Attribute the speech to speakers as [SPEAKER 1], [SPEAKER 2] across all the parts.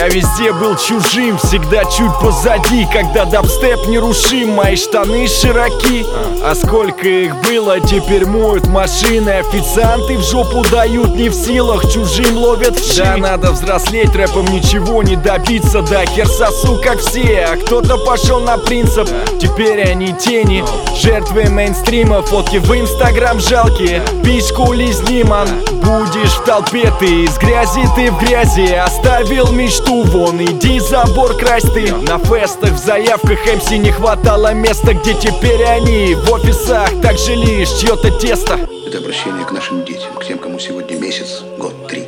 [SPEAKER 1] Я везде был чужим, всегда чуть позади. Когда дабстеп нерушим, мои штаны широки. А сколько их было, теперь моют машины. Официанты в жопу дают, не в силах, чужим ловят в шею. Да, надо взрослеть, рэпом ничего не добиться. Да, хер сосу, как все, а кто-то пошел на принцип. Теперь они тени, жертвы мейнстрима. Фотки в инстаграм жалкие, письку лизни, ман. Будешь в толпе, ты из грязи, ты в грязи. Оставил мечту, вон, иди забор красть ты. На фестах, в заявках МС не хватало места, где теперь они в офисах, так же лишь чье-то тесто.
[SPEAKER 2] Это обращение к нашим детям, к тем, кому сегодня месяц, год, 3.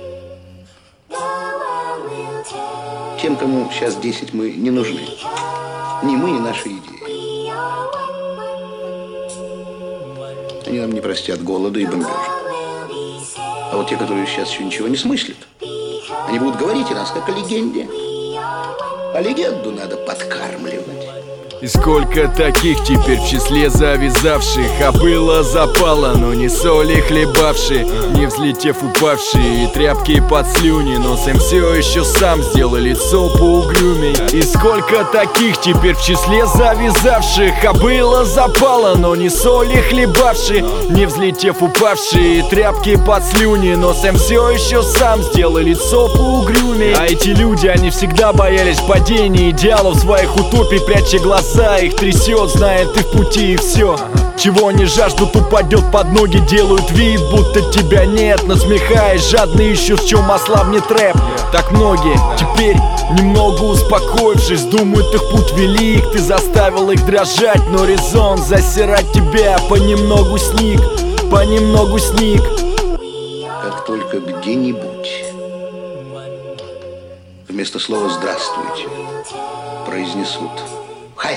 [SPEAKER 2] Тем, кому сейчас 10, мы не нужны. Ни мы, ни наши идеи. Они нам не простят голода и бомбежа. А вот те, которые сейчас еще ничего не смыслят, они будут говорить о нас как о легенде. А легенду надо подкармливать.
[SPEAKER 1] И сколько таких теперь в числе завязавших. А было запало, но не соли хлебавшие, не взлетев упавшие, и тряпки под слюни. Носом все еще сам сделал лицо поугрюмей. И сколько таких теперь в числе завязавших. А было запало, но не соли хлебавшие, не взлетев упавшие, и тряпки под слюни. Носом все еще сам сделал лицо поугрюмей. А эти люди, они всегда боялись падения идеалов своих утопий, пряча глаза. Их трясет, знает, ты в пути, и все. Чего они жаждут, упадет под ноги. Делают вид, будто тебя нет. Насмехаясь, жадно ищут, в чем ослабнет рэп. Так многие теперь, немного успокоившись, думают, их путь велик. Ты заставил их дрожать, но резон засирать тебя понемногу сник, понемногу сник.
[SPEAKER 2] Как только где-нибудь вместо слова «здравствуйте» произнесут «Хайль»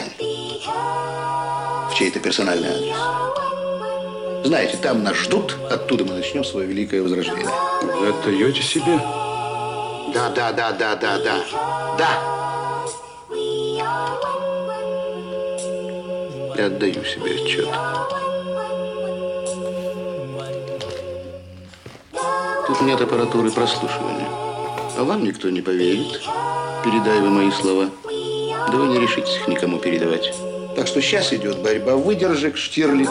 [SPEAKER 2] в чей-то персональный адрес, знаете, там нас ждут, оттуда мы начнем свое великое возрождение.
[SPEAKER 3] Вы отдаете себе?
[SPEAKER 2] Да. Я отдаю себе отчет. Тут нет аппаратуры прослушивания. А вам никто не поверит. Передай вы мои слова. Да вы не решитесь их никому передавать. Так что сейчас идет борьба выдержек, Штирлиц.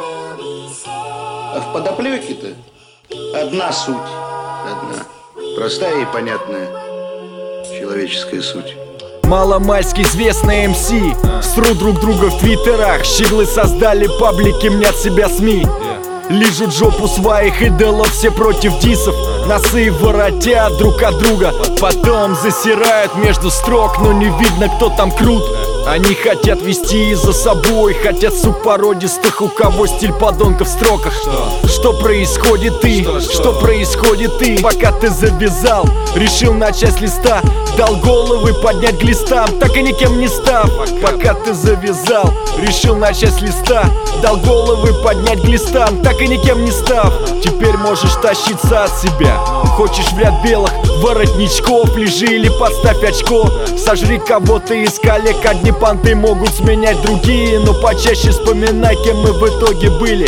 [SPEAKER 2] А в подоплеке-то одна суть. Одна. Простая и понятная человеческая суть.
[SPEAKER 1] Маломальски известные МС срут друг друга в твиттерах. Щиглы создали паблики, мнят себя СМИ. Лижут жопу своих идолов, все против дисов. Носы воротят друг от друга, потом засирают между строк, но не видно, кто там крут. Они хотят вести за собой, хотят сук породистых, у кого стиль подонка в строках. Что происходит ты? Что происходит ты? Пока ты завязал, решил начать с листа, дал головы поднять к глистам, так и никем не став. Пока ты завязал, решил начать с листа, дал головы поднять к глистам, так и никем не став. Теперь можешь тащиться от себя. Хочешь в ряд белых воротничков, лежи или подставь очко. Сожри кого-то из коллег, одни понты могут сменять другие, но почаще вспоминай, кем мы в итоге были.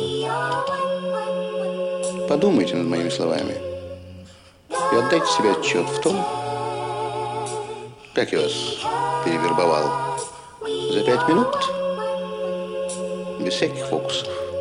[SPEAKER 2] Подумайте над моими словами и отдайте себе отчет в том, как я вас перевербовал за 5 минут, без всяких фокусов.